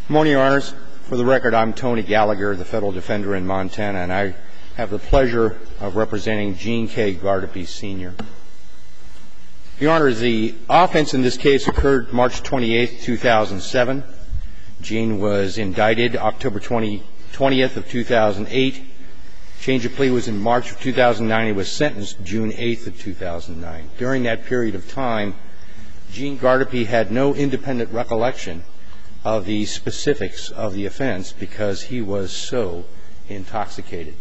Good morning, Your Honors. For the record, I'm Tony Gallagher, the federal defender in Montana, and I have the pleasure of representing Gene K. Gardapi, Sr. Your Honors, the offense in this case occurred March 28, 2007. Gene was indicted October 20th of 2008. Change of plea was in March of 2009. He was sentenced June 8th of 2009. During that period of time, Gene Gardapi had no independent recollection of the specifics of the offense because he was so intoxicated.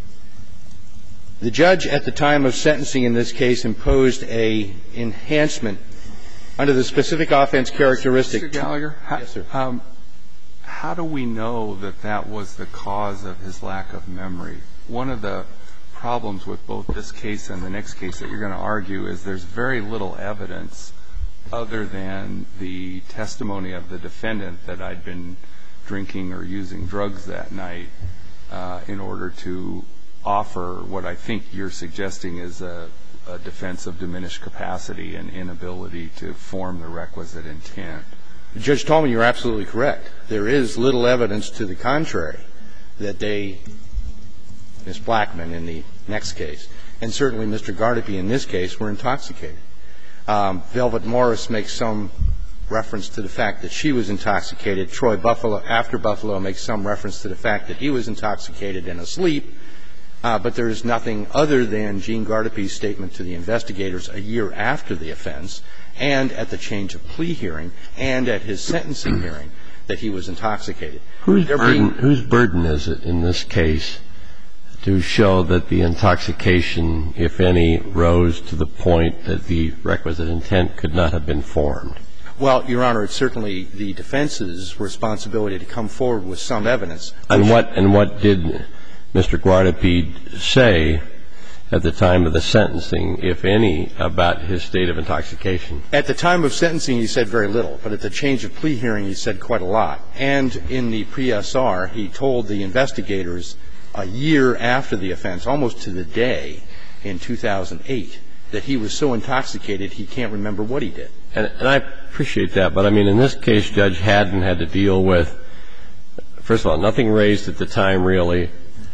The judge at the time of sentencing in this case imposed an enhancement under the specific offense characteristic. Mr. Gallagher? Yes, sir. How do we know that that was the cause of his lack of memory? One of the problems with both this case and the next case that you're going to argue is there's very little evidence other than the testimony of the defendant that I'd been drinking or using drugs that night in order to offer what I think you're suggesting is a defense of diminished capacity and inability to form the requisite intent. Judge Tallman, you're absolutely correct. There is little evidence to the contrary that they, Ms. Blackman in the next case, and certainly Mr. Gardapi in this case, were intoxicated. Velvet Morris makes some reference to the fact that she was intoxicated. Troy Buffalo, after Buffalo, makes some reference to the fact that he was intoxicated and asleep. But there is nothing other than Gene Gardapi's statement to the investigators a year after the offense and at the change of plea hearing and at his sentencing hearing that he was intoxicated. Whose burden is it in this case to show that the intoxication, if any, rose to the point that the requisite intent could not have been formed? Well, Your Honor, it's certainly the defense's responsibility to come forward with some evidence. And what did Mr. Gardapi say at the time of the sentencing, if any, about his state of intoxication? At the time of sentencing, he said very little. But at the change of plea hearing, he said quite a lot. And in the pre-SR, he told the investigators a year after the offense, almost to the day in 2008, that he was so intoxicated he can't remember what he did. And I appreciate that. But, I mean, in this case, Judge Haddon had to deal with, first of all, nothing raised at the time, really,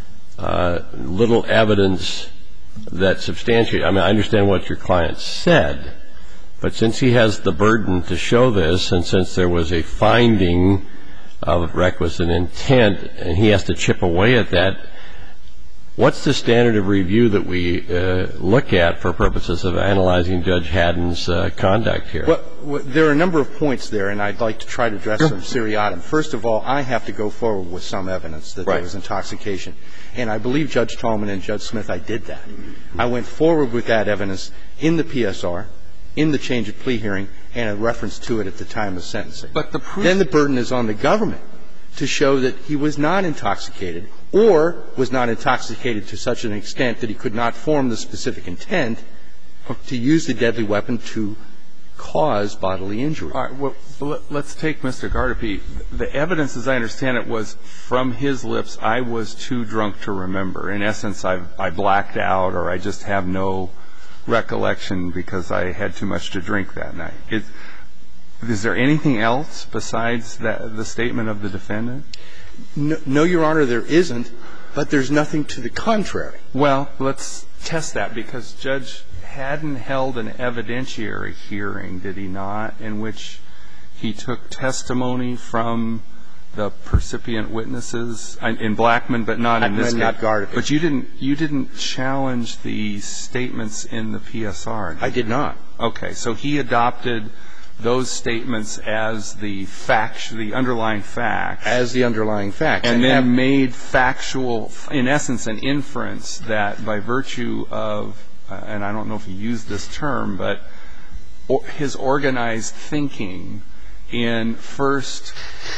little evidence that substantiated. I mean, I understand what your client said. But since he has the burden to show this, and since there was a finding of requisite intent, and he has to chip away at that, what's the standard of review that we look at for purposes of analyzing Judge Haddon's conduct here? Well, there are a number of points there, and I'd like to try to address them seriatim. First of all, I have to go forward with some evidence that there was intoxication. And I believe, Judge Tallman and Judge Smith, I did that. I went forward with that evidence in the PSR, in the change of plea hearing, and a reference to it at the time of sentencing. But the proof Then the burden is on the government to show that he was not intoxicated or was not intoxicated to such an extent that he could not form the specific intent to use the deadly weapon to cause bodily injury. All right. Well, let's take Mr. Gardapi. The evidence, as I understand it, was from his lips, I was too drunk to remember. In essence, I blacked out, or I just have no recollection because I had too much to drink that night. Is there anything else besides the statement of the defendant? No, Your Honor, there isn't, but there's nothing to the contrary. Well, let's test that, because Judge Haddon held an evidentiary hearing, did he not, in which he took testimony from the percipient witnesses in Blackman, but not in this case. Not Gardapi. But you didn't challenge the statements in the PSR. I did not. Okay. So he adopted those statements as the underlying facts. As the underlying facts. And then made factual, in essence, an inference that by virtue of, and I don't know if he used this term, but his organized thinking in first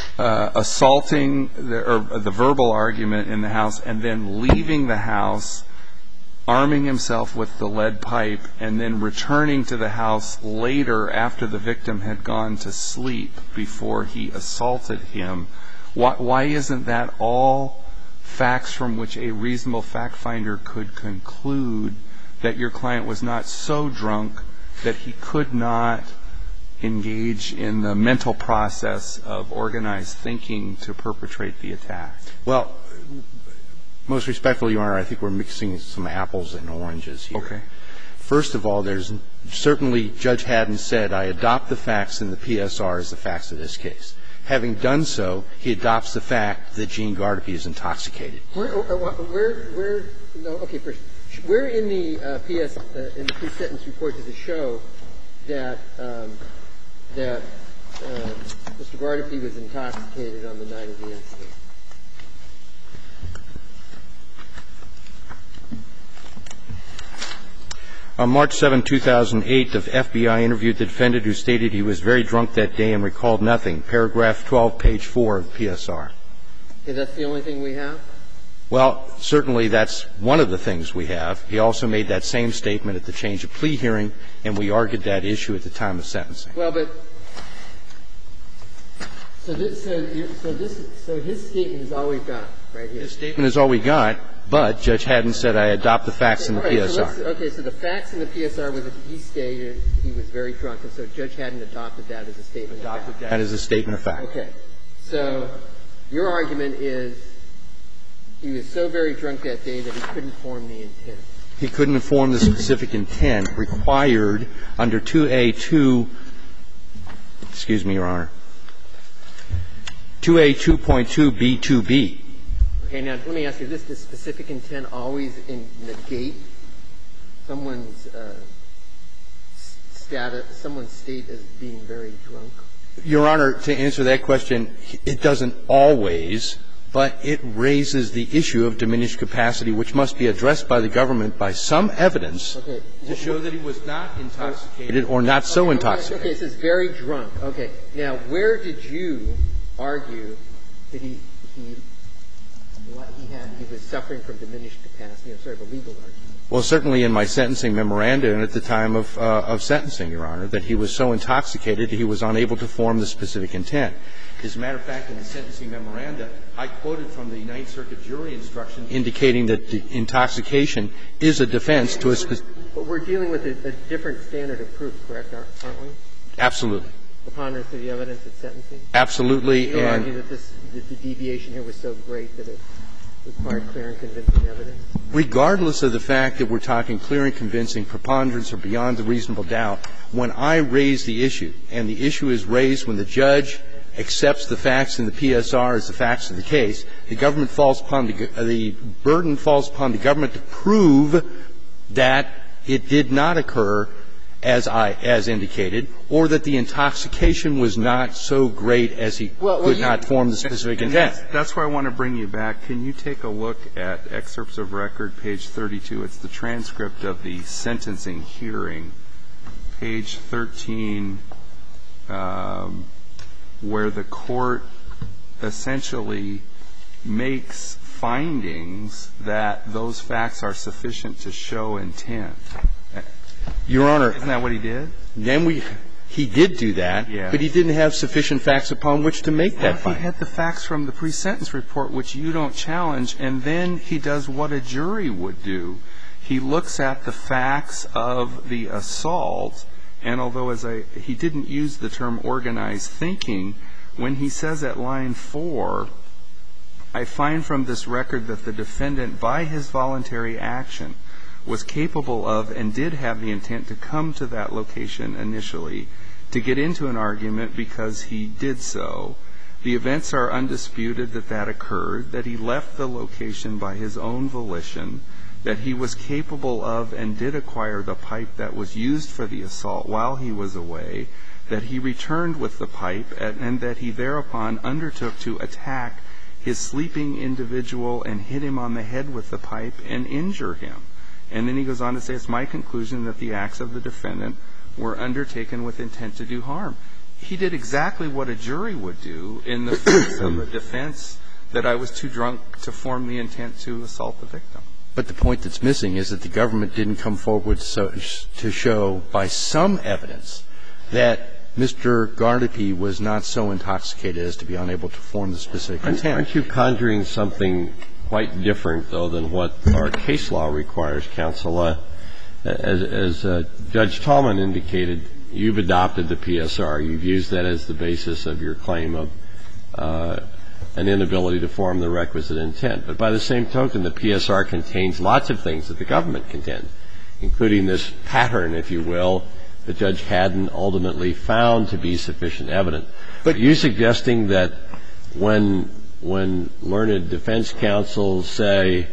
assaulting the verbal argument in the house and then leaving the house, arming himself with the lead pipe, and then returning to the house later after the victim had gone to sleep before he assaulted him. Why isn't that all facts from which a reasonable fact finder could conclude that your client was not so drunk that he could not engage in the mental process of organized thinking to perpetrate the attack? Well, most respectfully, Your Honor, I think we're mixing some apples and oranges here. Okay. First of all, there's certainly Judge Haddon said, I adopt the facts in the PSR as the facts of this case. Having done so, he adopts the fact that Gene Gardapi is intoxicated. Where in the in the pre-sentence report does it show that Mr. Gardapi was intoxicated on the night of the incident? On March 7, 2008, the FBI interviewed the defendant who stated he was very drunk that day and recalled nothing. Paragraph 12, page 4 of the PSR. Okay, that's the only thing we have? Well, certainly that's one of the things we have. He also made that same statement at the change of plea hearing, and we argued that issue at the time of sentencing. Well, but so his statement is all we've got right here. His statement is all we got, but Judge Haddon said I adopt the facts in the PSR. So the facts in the PSR was that he stated he was very drunk, and so Judge Haddon adopted that as a statement of fact. Adopted that as a statement of fact. Okay. So your argument is he was so very drunk that day that he couldn't form the intent. He couldn't form the specific intent required under 2A2 – excuse me, Your Honor – 2A2.2b2b. Okay. Now, let me ask you this. Does specific intent always negate someone's someone's state as being very drunk? Your Honor, to answer that question, it doesn't always, but it raises the issue of diminished capacity, which must be addressed by the government by some evidence to show that he was not intoxicated or not so intoxicated. Okay. It says very drunk. Okay. Now, where did you argue that he was suffering from diminished capacity? Sort of a legal argument. Well, certainly in my sentencing memoranda and at the time of sentencing, Your Honor, that he was so intoxicated that he was unable to form the specific intent. As a matter of fact, in the sentencing memoranda, I quoted from the Ninth Circuit jury instruction indicating that the intoxication is a defense to a specific – But we're dealing with a different standard of proof, correct, aren't we? Absolutely. Preponderance of the evidence at sentencing? Absolutely. You argue that the deviation here was so great that it required clear and convincing evidence? Regardless of the fact that we're talking clear and convincing, preponderance or beyond a reasonable doubt, when I raise the issue, and the issue is raised when the judge accepts the facts in the PSR as the facts of the case, the government falls upon the burden falls upon the government to prove that it did not occur as indicated, or that the intoxication was not so great as he could not form the specific intent. That's where I want to bring you back. Can you take a look at excerpts of record, page 32? It's the transcript of the sentencing hearing, page 13, where the court essentially makes findings that those facts are sufficient to show intent. Your Honor. Isn't that what he did? Then he did do that, but he didn't have sufficient facts upon which to make that finding. He had the facts from the pre-sentence report, which you don't challenge, and then he does what a jury would do. He looks at the facts of the assault, and although he didn't use the term organized thinking, when he says at line 4, I find from this record that the defendant, by his voluntary action, was capable of and did have the intent to come to that location initially to get into an argument because he did so. The events are undisputed that that occurred, that he left the location by his own volition, that he was capable of and did acquire the pipe that was used for the assault while he was away, that he returned with the pipe, and that he thereupon undertook to attack his sleeping individual and hit him on the head with the pipe and injure him. And then he goes on to say, it's my conclusion that the acts of the defendant were undertaken with intent to do harm. He did exactly what a jury would do in the face of a defense that I was too drunk to form the intent to assault the victim. But the point that's missing is that the government didn't come forward to show by some evidence that Mr. Gardapi was not so intoxicated as to be unable to form the specific intent. Aren't you conjuring something quite different, though, than what our case law requires, counsel? As Judge Tallman indicated, you've adopted the PSR. You've used that as the basis of your claim of an inability to form the requisite intent. But by the same token, the PSR contains lots of things that the government contends, including this pattern, if you will, that Judge Haddon ultimately found to be sufficient evidence. But are you suggesting that when learned defense counsel say,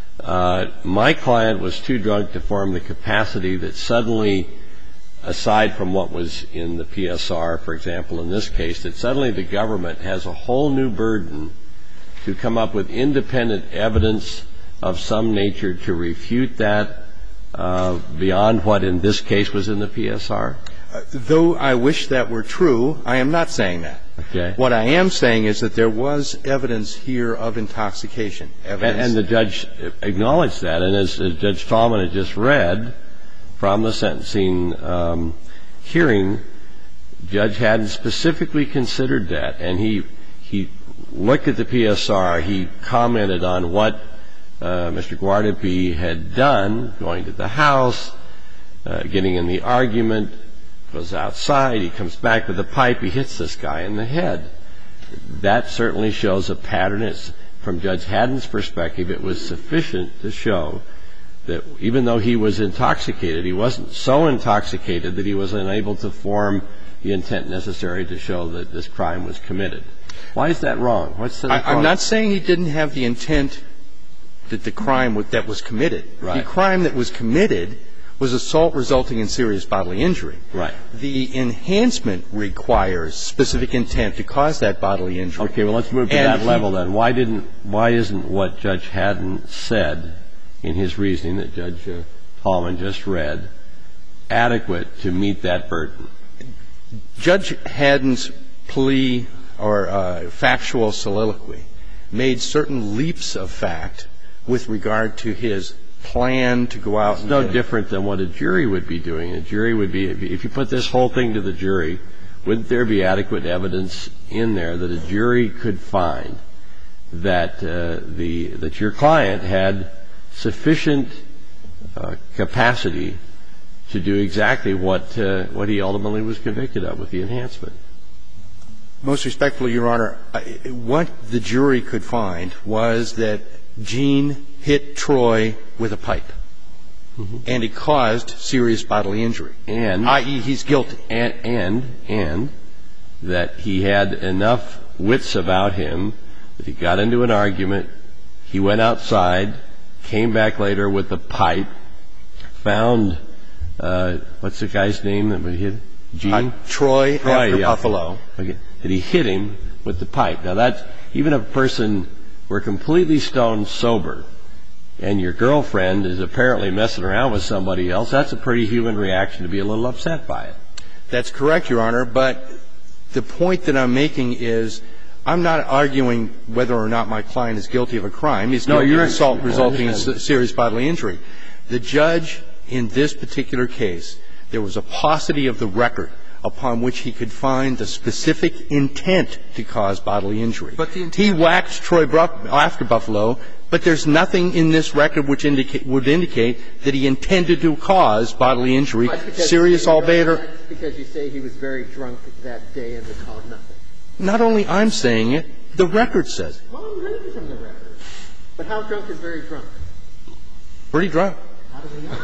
my client was too drunk to form the capacity, that suddenly, aside from what was in the PSR, for example, in this case, that suddenly the government has a whole new burden to come up with independent evidence of some nature to refute that beyond what in this case was in the PSR? Though I wish that were true, I am not saying that. Okay. What I am saying is that there was evidence here of intoxication. And the judge acknowledged that. And as Judge Tallman had just read from the sentencing hearing, Judge Haddon specifically considered that. And he looked at the PSR. He commented on what Mr. Guardipee had done, going to the house, getting in the argument, goes outside, he comes back with a pipe, he hits this guy in the head. That certainly shows a pattern. From Judge Haddon's perspective, it was sufficient to show that even though he was intoxicated, he wasn't so intoxicated that he was unable to form the intent necessary to show that this crime was committed. Why is that wrong? What's the wrong? I'm not saying he didn't have the intent that the crime that was committed. Right. The crime that was committed was assault resulting in serious bodily injury. Right. The enhancement requires specific intent to cause that bodily injury. Okay, well, let's move to that level then. Why isn't what Judge Haddon said in his reasoning that Judge Tallman just read adequate to meet that burden? Judge Haddon's plea or factual soliloquy made certain leaps of fact with regard to his plan to go out and It's no different than what a jury would be doing. A jury would be, if you put this whole thing to the jury, wouldn't there be adequate evidence in there that a jury could find that that your client had sufficient capacity to do exactly what he ultimately was convicted of with the enhancement? Most respectfully, Your Honor, what the jury could find was that Gene hit Troy with a pipe, and it caused serious bodily injury, i.e., he's guilty. And that he had enough wits about him that he got into an argument, he went outside, came back later with a pipe, found what's the guy's name that we hit? Gene? Troy after yeah. Buffalo. Okay. That he hit him with the pipe. Now, that's even if a person were completely stone sober and your girlfriend is apparently messing around with somebody else, that's a pretty human reaction to be a little upset by it. That's correct, Your Honor. But the point that I'm making is I'm not arguing whether or not my client is guilty of a crime. He's guilty of assault resulting in serious bodily injury. The judge in this particular case, there was a paucity of the record upon which he could find the specific intent to cause bodily injury. But the intent he whacked Troy after Buffalo, but there's nothing in this record which would indicate that he intended to cause bodily injury, serious albeit or – because you say he was very drunk that day and recalled nothing. Not only I'm saying it, the record says it. Well, I'm reading from the record. But how drunk is very drunk? Pretty drunk. How do we know?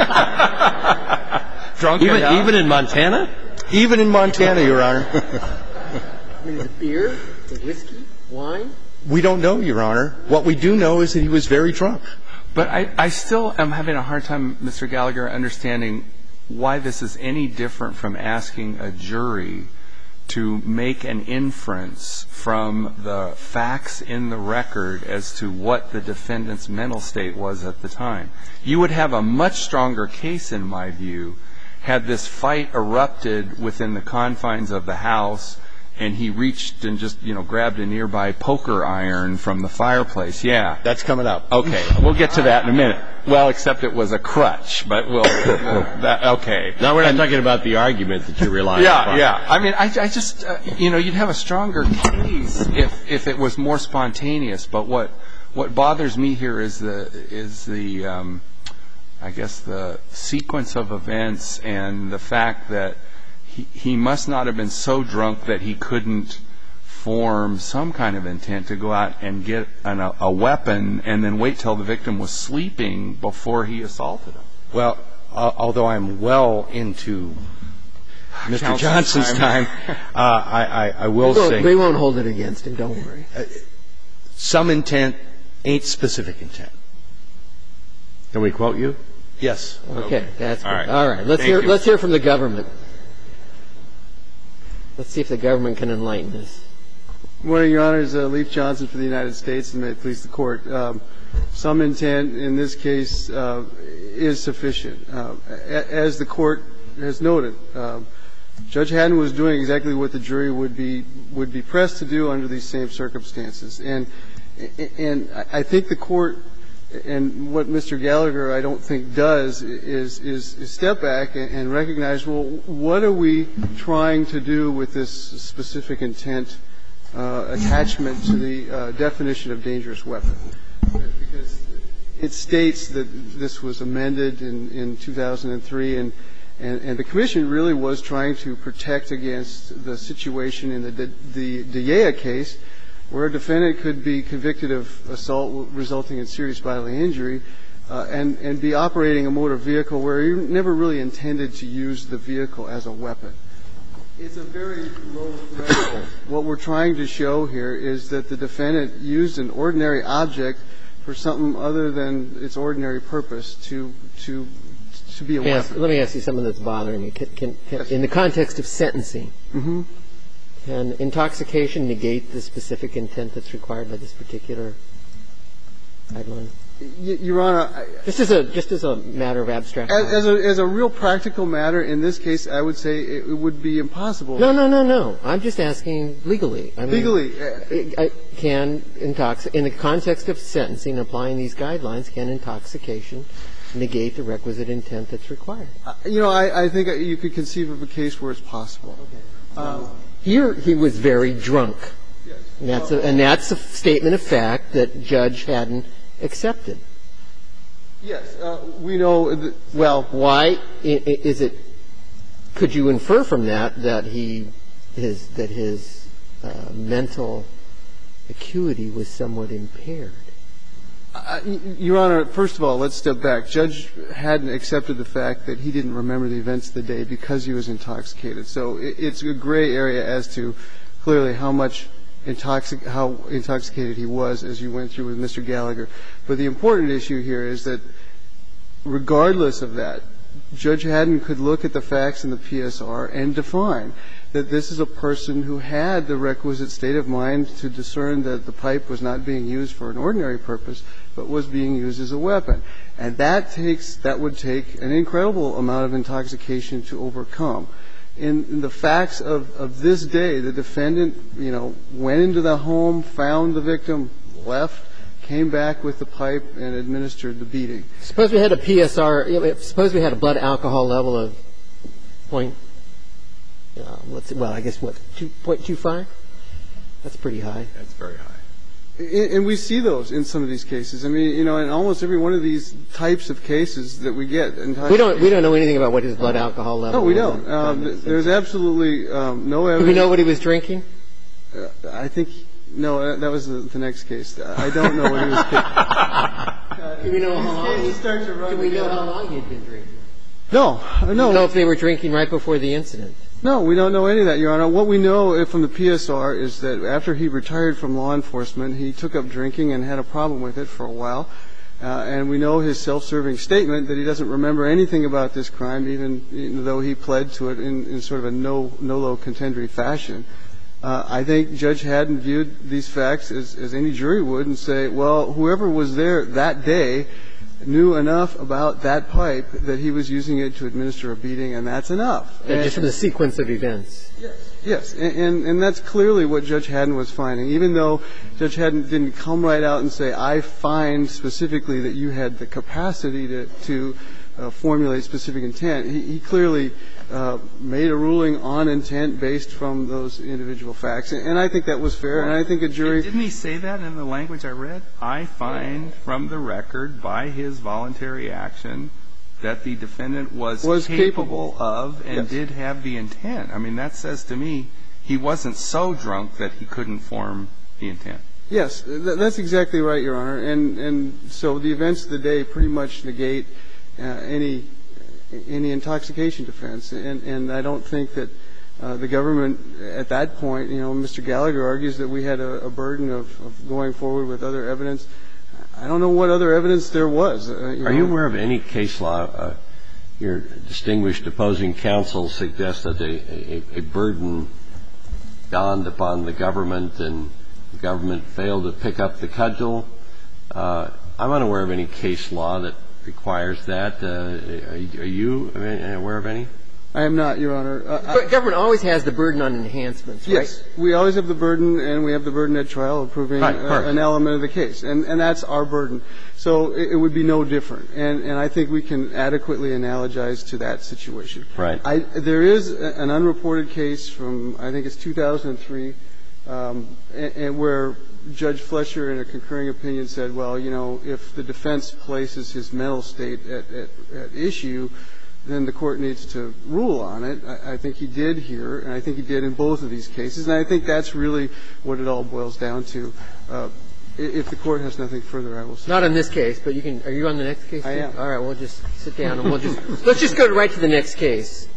Drunk even in Montana? Even in Montana, Your Honor. I mean, is it beer? Is it whiskey? Wine? We don't know, Your Honor. What we do know is that he was very drunk. But I still am having a hard time, Mr. Gallagher, understanding why this is any different from asking a jury to make an inference from the facts in the record as to what the defendant's mental state was at the time. You would have a much stronger case, in my view, had this fight erupted within the confines of the house and he reached and just, grabbed a nearby poker iron from the fireplace. Yeah. That's coming up. Okay. We'll get to that in a minute. Well, except it was a crutch, but okay. Now we're not talking about the argument that you're relying upon. Yeah. I mean, I just, you'd have a stronger case if it was more spontaneous. But what bothers me here is the I guess the sequence of events and the fact that he must not have been so drunk that he couldn't form some kind of intent to go out and get a weapon and then wait till the victim was sleeping before he assaulted him. Well, although I'm well into Mr. Johnson's time, I will say we won't hold it against him. Don't worry. Some intent ain't specific intent. Can we quote you? Yes. Okay, that's good. All right. All right. Let's hear from the government. Let's see if the government can enlighten us. Good morning, Your Honors. Leif Johnson for the United States, and may it please the Court. Some intent in this case is sufficient. As the Court has noted, Judge Haddon was doing exactly what the jury would be pressed to do under these same circumstances. And I think the Court, and what Mr. Gallagher I don't think does, is step back and recognize, well, what are we trying to do with this specific intent attachment to the definition of dangerous weapon? Because it states that this was amended in 2003, and the Commission really was trying to protect against the situation in the D'Ea case, where a defendant could be convicted of assault resulting in serious bodily injury and be operating a motor vehicle where he never really intended to use the vehicle as a weapon. It's a very low threshold. What we're trying to show here is that the defendant used an ordinary object for something other than its ordinary purpose to be a weapon. Let me ask you something that's bothering me. In the context of sentencing, can intoxication negate the specific intent that's required by this particular guideline? Your Honor, just as a matter of abstract. As a real practical matter, in this case, I would say it would be impossible. No. I'm just asking legally. Legally. In the context of sentencing, applying these guidelines, can intoxication negate the requisite intent that's required? I think you could conceive of a case where it's possible. Okay. Here he was very drunk. Yes. And that's a statement of fact that Judge Haddon accepted. Yes. We know well. Why is it? Could you infer from that his mental acuity was somewhat impaired? Your Honor, first of all, let's step back. Judge Haddon accepted the fact that he didn't remember the events of the day because he was intoxicated. So it's a gray area as to clearly how intoxicated he was, as you went through with Mr. Gallagher. But the important issue here is that regardless of that, Judge Haddon could look at the facts in the PSR and define that this is a person who had the requisite state of mind to discern that the pipe was not being used for an ordinary purpose, but was being used as a weapon. And that would take an incredible amount of intoxication to overcome. In the facts of this day, the defendant, went into the home, found the victim, left, came back with the pipe, and administered the beating. Suppose we had a PSR. Suppose we had a blood alcohol level of 2.25? That's pretty high. That's very high. And we see those in some of these cases. I mean, in almost every one of these types of cases that we get. We don't know anything about what his blood alcohol level was. No, we don't. There's absolutely no evidence. Do we know what he was drinking? I think no. That was the next case. I don't know what he was drinking. Do we know how long he had been drinking? No. Do we know if they were drinking right before the incident? No, we don't know any of that, Your Honor. What we know from the PSR is that after he retired from law enforcement, he took up drinking and had a problem with it for a while. And we know his self-serving statement that he doesn't remember anything about this crime, even though he pled to it in sort of a no-low contendory fashion. I think Judge Haddon viewed these facts as any jury would and say, well, whoever was there that day knew enough about that pipe that he was using it to administer a beating, and that's enough. Just from the sequence of events. Yes. And that's clearly what Judge Haddon was finding. Even though Judge Haddon didn't come right out and say, I find specifically that you had the capacity to formulate specific intent, he clearly made a ruling on intent based from those individual facts. And I think that was fair. And I think a jury – Didn't he say that in the language I read? I find from the record by his voluntary action that the defendant was capable of and Yes. did have the intent. I mean, that says to me he wasn't so drunk that he couldn't form the intent. Yes, that's exactly right, Your Honor. And so the events of the day pretty much negate any intoxication defense. And I don't think that the government at that point, you know, Mr. Gallagher argues that we had a burden of going forward with other evidence. I don't know what other evidence there was. Are you aware of any case law, your distinguished opposing counsel suggests that a burden dawned upon the government and the government failed to pick up the cudgel? I'm unaware of any case law that requires that. Are you aware of any? I am not, Your Honor. But government always has the burden on enhancements, right? Yes. We always have the burden, and we have the burden at trial of proving an element of the case. And that's our burden. So it would be no different. And I think we can adequately analogize to that situation. Right. There is an unreported case from, I think it's 2003, where Judge Fletcher, in a concurring opinion, said, well, you know, if the defense places his mental state at issue, then the Court needs to rule on it. I think he did here, and I think he did in both of these cases. And I think that's really what it all boils down to. If the Court has nothing further, I will say. Not in this case, but you can – are you on the next case? I am. All right. We'll just sit down and let's just go right to the next case.